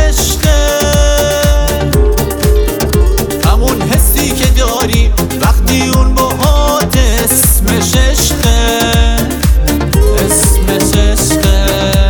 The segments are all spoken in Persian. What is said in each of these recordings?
عشقه، همون حسی که داری وقتی اون باهات اسمش عشقه، اسمش عشقه.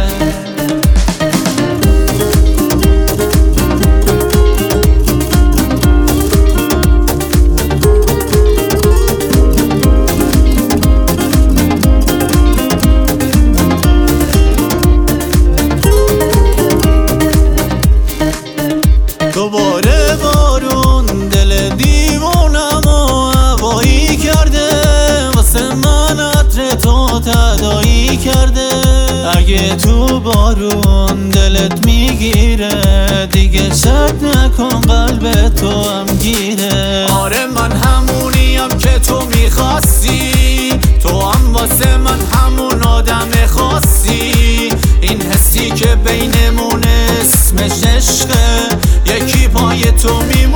دوباره بارون دل دیوونم و هوایی کرده، واسه من عطر تو تداعی کرده. اگه تو بارون دلت میگیره دیگه شک نکن قلب تو هم گیره. آره من همونیم که تو میخواستی، تو هم واسه من همون آدم خاصی. این حسی که بینمون اسمش عشقه، یکی پای تو